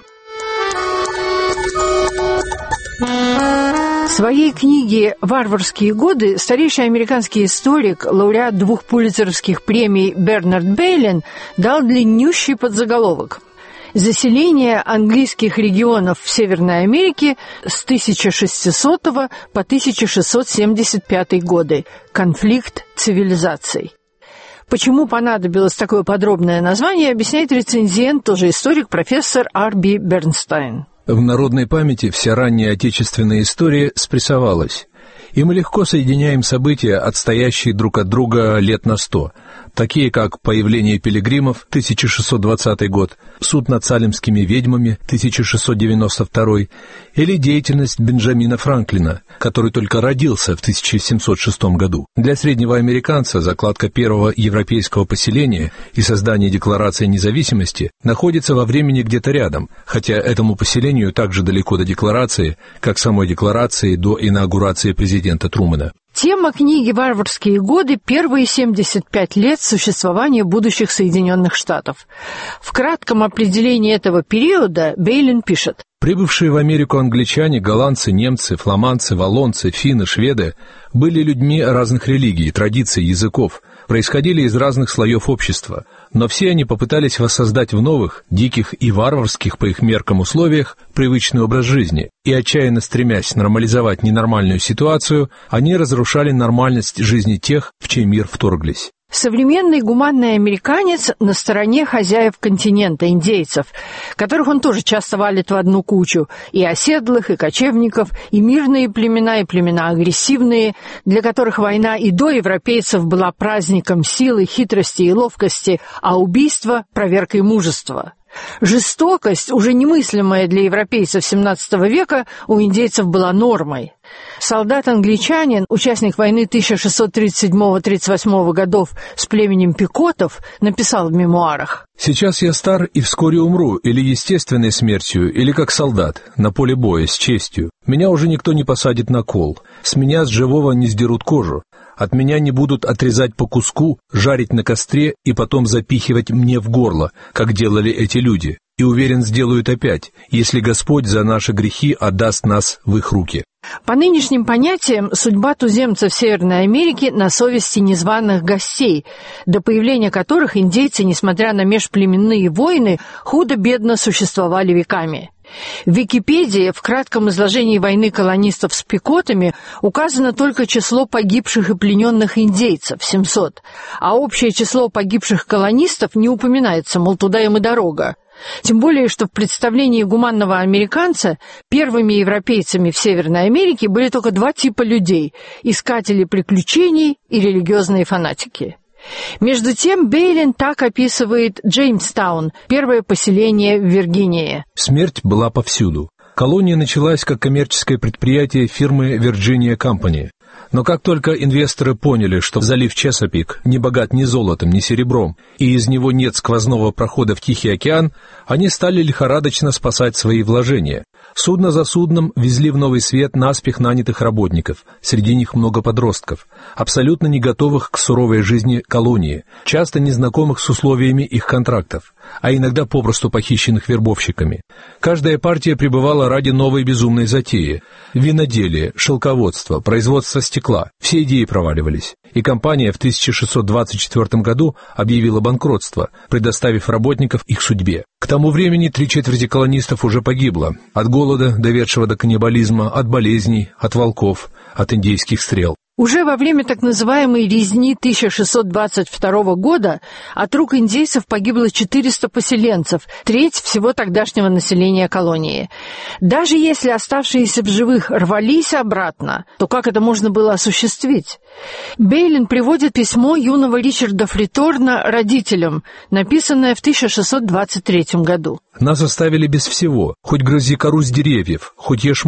В своей книге «Варварские годы» старейший американский историк, лауреат двух пулитцеровских премий Бернард Бейлин дал длиннющий подзаголовок «Заселение английских регионов в Северной Америке с тысяча шестисотого по тысяча шестьсот семьдесят пятый годы. Конфликт цивилизаций». Почему понадобилось такое подробное название, объясняет рецензент, тоже историк, профессор Ар Би Бернстайн. В народной памяти вся ранняя отечественная история спрессовалась, и мы легко соединяем события, отстоящие друг от друга лет на сто, такие как появление пилигримов, тысяча шестьсот двадцатый год, суд над салемскими ведьмами, тысяча шестьсот девяносто второй, или деятельность Бенджамина Франклина, который только родился в тысяча семьсот шестом году. Для среднего американца закладка первого европейского поселения и создание Декларации независимости находится во времени где-то рядом, хотя этому поселению так же далеко до Декларации, как самой Декларации до инаугурации президента Трумэна. Тема книги «Варварские годы» — первые семьдесят пять лет существования будущих Соединенных Штатов. В кратком определении этого периода Бейлин пишет: Прибывшие в Америку англичане, голландцы, немцы, фламандцы, валлонцы, финны, шведы были людьми разных религий, традиций, языков, происходили из разных слоев общества, но все они попытались воссоздать в новых, диких и варварских по их меркам условиях привычный образ жизни, и, отчаянно стремясь нормализовать ненормальную ситуацию, они разрушали нормальность жизни тех, в чей мир вторглись. Современный гуманный американец на стороне хозяев континента, индейцев, которых он тоже часто валит в одну кучу, и оседлых, и кочевников, и мирные племена, и племена агрессивные, для которых война и до европейцев была праздником силы, хитрости и ловкости, а убийство — проверкой мужества. Жестокость, уже немыслимая для европейцев семнадцатого века, у индейцев была нормой. Солдат-англичанин, участник войны тысяча шестьсот тридцать седьмого — тридцать восьмого годов с племенем пикотов, написал в мемуарах: «Сейчас я стар и вскоре умру, или естественной смертью, или как солдат, на поле боя, с честью. Меня уже никто не посадит на кол, с меня с живого не сдерут кожу. От меня не будут отрезать по куску, жарить на костре и потом запихивать мне в горло, как делали эти люди. И, уверен, сделают опять, если Господь за наши грехи отдаст нас в их руки». По нынешним понятиям, судьба туземцев Северной Америки на совести незваных гостей, до появления которых индейцы, несмотря на межплеменные войны, худо-бедно существовали веками. В Википедии в кратком изложении войны колонистов с пикотами указано только число погибших и плененных индейцев — семьсот, а общее число погибших колонистов не упоминается, мол, туда им и дорога. Тем более, что в представлении гуманного американца первыми европейцами в Северной Америке были только два типа людей – искатели приключений и религиозные фанатики. Между тем, Бейлин так описывает Джеймстаун, первое поселение в Виргинии. Смерть была повсюду. Колония началась как коммерческое предприятие фирмы Virginia Company. Но как только инвесторы поняли, что залив Чесапик не богат ни золотом, ни серебром, и из него нет сквозного прохода в Тихий океан, они стали лихорадочно спасать свои вложения. Судно за судном везли в Новый Свет наспех нанятых работников, среди них много подростков, абсолютно не готовых к суровой жизни колонии, часто незнакомых с условиями их контрактов, а иногда попросту похищенных вербовщиками. Каждая партия прибывала ради новой безумной затеи. Виноделие, шелководство, производство стекла – все идеи проваливались. И компания в тысяча шестьсот двадцать четвёртом году объявила банкротство, предоставив работников их судьбе. К тому времени три четверти колонистов уже погибло, от голода, доведшего до каннибализма, от болезней, от волков, от индейских стрел. Уже во время так называемой резни тысяча шестьсот двадцать второго года от рук индейцев погибло четыреста поселенцев, треть всего тогдашнего населения колонии. Даже если оставшиеся в живых рвались обратно, то как это можно было осуществить? Бейлин приводит письмо юного Ричарда Фриторна родителям, написанное в тысяча шестьсот двадцать третьем году. «Нас оставили без всего, хоть грызи кору с деревьев, хоть ешь мох.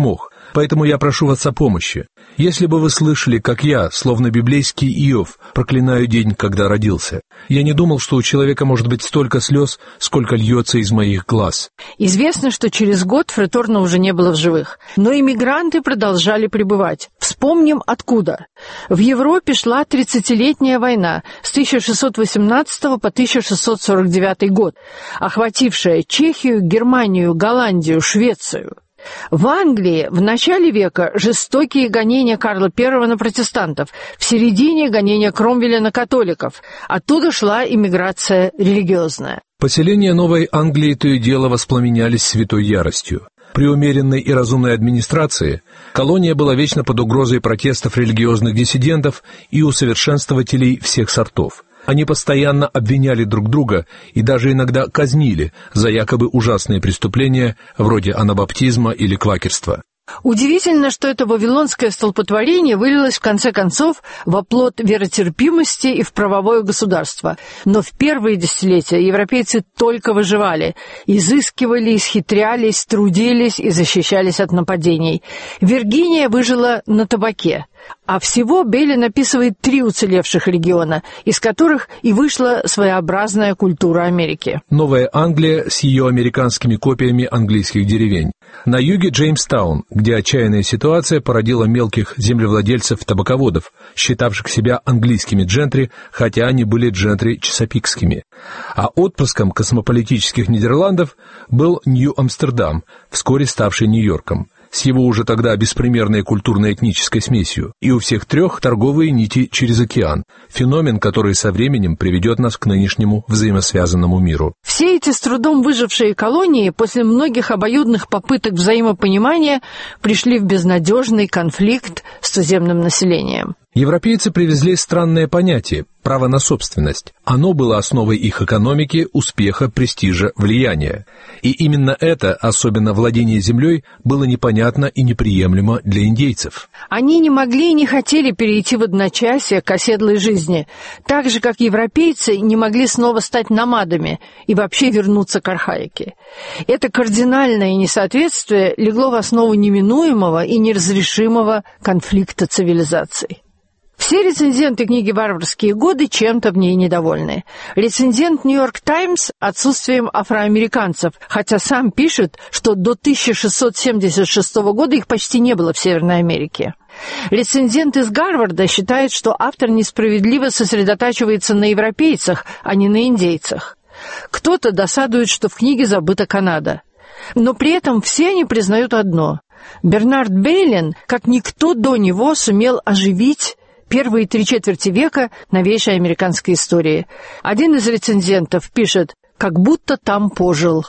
Поэтому я прошу вас о помощи. Если бы вы слышали, как я, словно библейский Иов, проклинаю день, когда родился, я не думал, что у человека может быть столько слез, сколько льется из моих глаз. Известно, что через год Фреторна уже не было в живых, но иммигранты продолжали пребывать. Вспомним, откуда. В Европе шла тридцатилетняя война с тысяча шестьсот восемнадцатого по тысяча шестьсот сорок девятый год, охватившая Чехию, Германию, Голландию, Швецию. В Англии в начале века жестокие гонения Карла Первого на протестантов, в середине гонения Кромвеля на католиков. Оттуда шла иммиграция религиозная. Поселения Новой Англии то и дело воспламенялись святой яростью. При умеренной и разумной администрации колония была вечно под угрозой протестов религиозных диссидентов и усовершенствователей всех сортов. Они постоянно обвиняли друг друга и даже иногда казнили за якобы ужасные преступления вроде анабаптизма или квакерства. Удивительно, что это вавилонское столпотворение вылилось в конце концов в оплот веротерпимости и в правовое государство. Но в первые десятилетия европейцы только выживали, изыскивали, исхитрялись, трудились и защищались от нападений. Виргиния выжила на табаке. А всего Беллин описывает три уцелевших региона, из которых и вышла своеобразная культура Америки. Новая Англия с ее американскими копиями английских деревень. На юге Джеймстаун, где отчаянная ситуация породила мелких землевладельцев-табаководов, считавших себя английскими джентри, хотя они были джентри чесапикскими. А отпрыском космополитических Нидерландов был Нью-Амстердам, вскоре ставший Нью-Йорком, с его уже тогда беспримерной культурно-этнической смесью, и у всех трех торговые нити через океан, феномен, который со временем приведет нас к нынешнему взаимосвязанному миру. Все эти с трудом выжившие колонии после многих обоюдных попыток взаимопонимания пришли в безнадежный конфликт с туземным населением. Европейцы привезли странное понятие – право на собственность. Оно было основой их экономики, успеха, престижа, влияния. И именно это, особенно владение землей, было непонятно и неприемлемо для индейцев. Они не могли и не хотели перейти в одночасье к оседлой жизни, так же, как европейцы не могли снова стать номадами и вообще вернуться к архаике. Это кардинальное несоответствие легло в основу неминуемого и неразрешимого конфликта цивилизаций. Все рецензенты книги «Варварские годы» чем-то в ней недовольны. Рецензент «Нью-Йорк Таймс» отсутствием афроамериканцев, хотя сам пишет, что до тысяча шестьсот семьдесят шестого года их почти не было в Северной Америке. Рецензент из Гарварда считает, что автор несправедливо сосредотачивается на европейцах, а не на индейцах. Кто-то досадует, что в книге забыта Канада. Но при этом все они признают одно. Бернард Бейлин, как никто до него, сумел оживить первые три четверти века новейшей американской истории. Один из рецензентов пишет, как будто там пожил.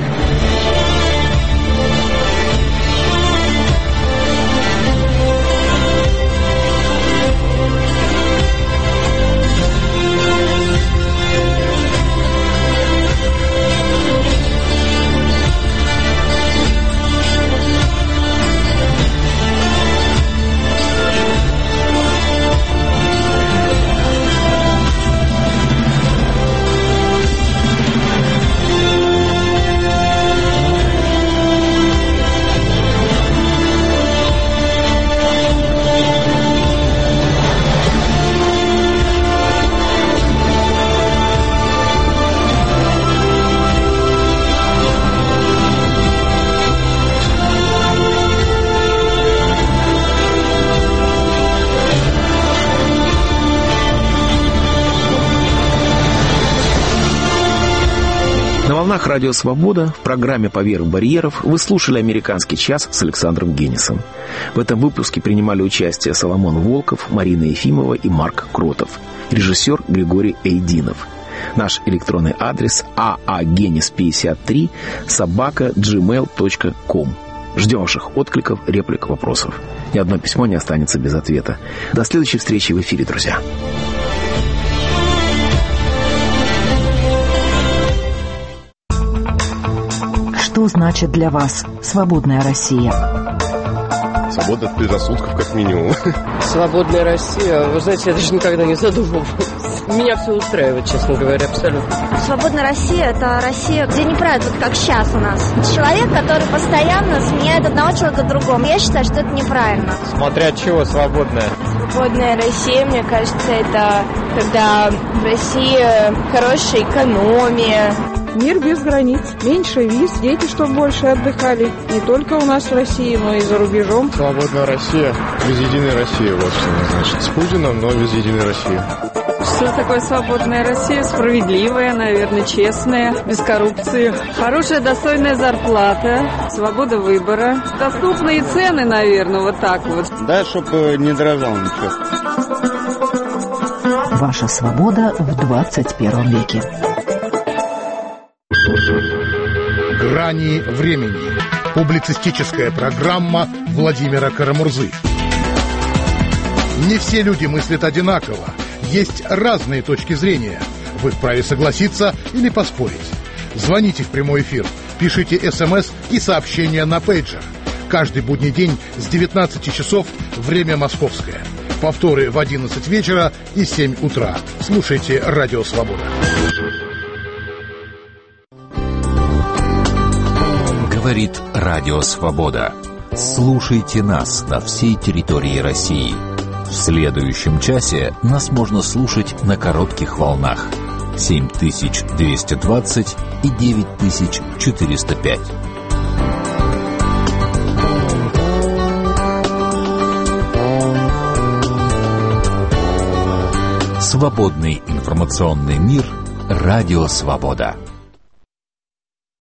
На волнах Радио Свобода в программе «Поверх барьеров» вы слушали «Американский час» с Александром Генисом. В этом выпуске принимали участие Соломон Волков, Марина Ефимова и Марк Кротов. Режиссер Григорий Эйдинов. Наш электронный адрес аагенис пятьдесят три собака джи мейл точка ком. Ждем ваших откликов, реплик, вопросов. Ни одно письмо не останется без ответа. До следующей встречи в эфире, друзья. Что значит для вас свободная Россия? Свобода от предрассудков, как минимум. Свободная Россия? Вы знаете, я даже никогда не задумывалась. Меня все устраивает, честно говоря, абсолютно. Свободная Россия – это Россия, где не правят, вот как сейчас у нас. Человек, который постоянно сменяет одного человека другому. Я считаю, что это неправильно. Смотря от чего свободная? Свободная Россия, мне кажется, это когда в России хорошая экономия. Мир без границ, меньше виз, дети, чтобы больше отдыхали. Не только у нас в России, но и за рубежом. Свободная Россия, без единой России, вот что значит. С Путиным, но без единой России. Что такое свободная Россия? Справедливая, наверное, честная, без коррупции. Хорошая, достойная зарплата, свобода выбора. Доступные цены, наверное, вот так вот. Да, чтобы не дрожал ничего. Ваша свобода в двадцать первом веке. «Грани времени». Публицистическая программа Владимира Карамурзы. Не все люди мыслят одинаково. Есть разные точки зрения. Вы вправе согласиться или поспорить. Звоните в прямой эфир, пишите смс и сообщения на пейджер. Каждый будний день с девятнадцати часов время московское. Повторы в одиннадцать вечера и семь утра. Слушайте «Радио Свобода». Говорит Радио Свобода. Слушайте нас на всей территории России. В следующем часе нас можно слушать на коротких волнах семь тысяч двести двадцать и девять тысяч четыреста пять. Свободный информационный мир. Радио Свобода.